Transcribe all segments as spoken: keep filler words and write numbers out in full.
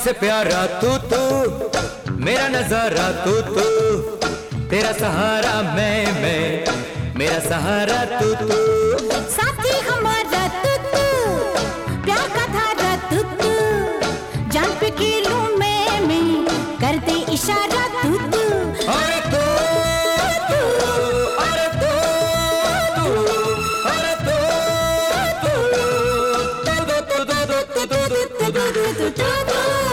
से प्यारा तू तू, मेरा नजारा तू तू, तेरा सहारा मैं मैं, मेरा सहारा तू तू, साथी हमारा तू तू, प्यार का धारा तू तू, जान पे खेलूं मैं मैं, कर दे इशारा तू तू। अरे तू तू, अरे तू तू, अरे तू तू, तू तू तू तू तू तू तू तू तू तू।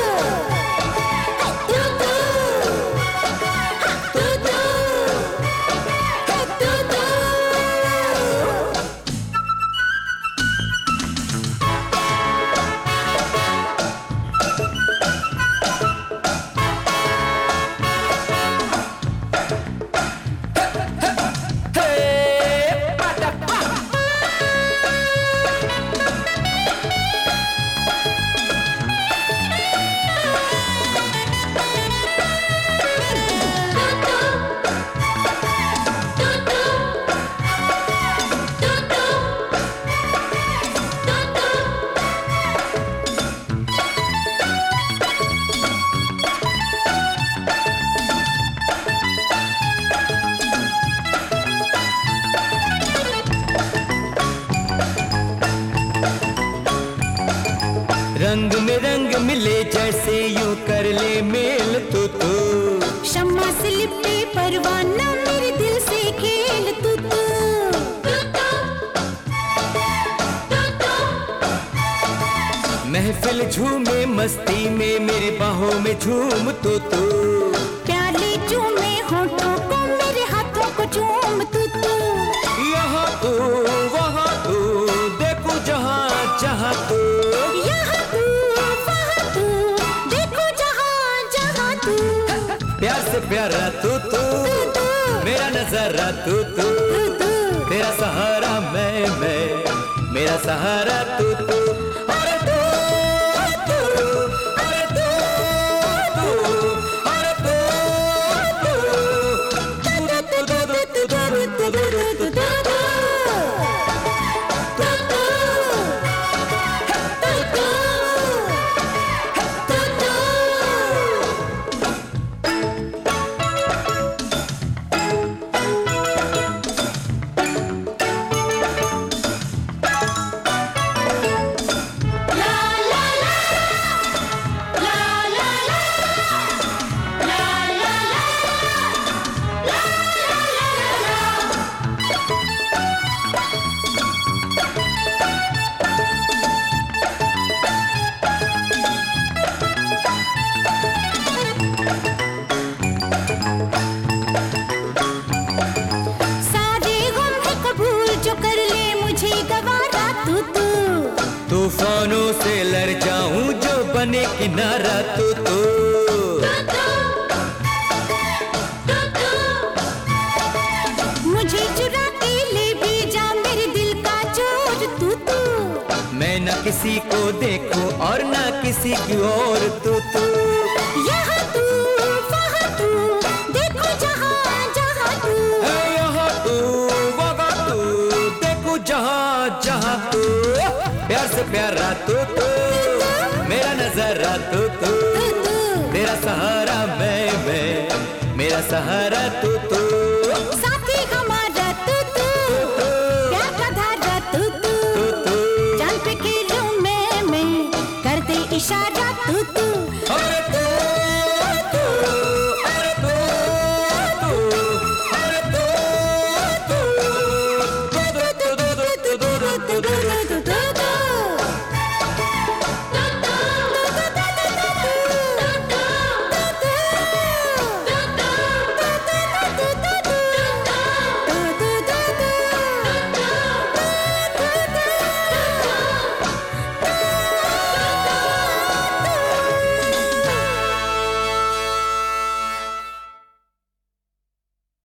रंग में रंग मिले जैसे यूं कर ले मेल तू तू, शम्मा से लिपटे परवाना मेरे दिल से खेल तू तू, महफिल झूमे मस्ती में मेरे बाहों में झूम तू तू, प्याले चूमे होठों को मेरे हाथों को चूम तू तू, यहाँ तू वहाँ तू, देखो जहाँ जहाँ तू, यहाँ तू वहाँ तू, देखो जहाँ जहाँ तू, प्यार से प्यारा तू तू, मेरा नजारा तू तू, तेरा सहारा मैं मैं, मेरा सहारा तू तू। अरे तू तू, अरे तू तू, अरे तू तू, तू तू तू तू तू तू तू तू। तूफानों से लड़ जाऊं जो बने किनारा तू तू, मुझे चुरा के ले भी जा मेरे दिल का चोर तू तू, मैं न किसी को देखूं और न किसी की और तू तू, यहाँ तू वहाँ तू, देखो जहाँ जहाँ तू, यहाँ तू वहाँ तू, देखो जहाँ जहाँ तू, प्यार से प्यारा तू तू, मेरा नजारा तू तू, तेरा सहारा मैं मैं, मेरा सहारा तू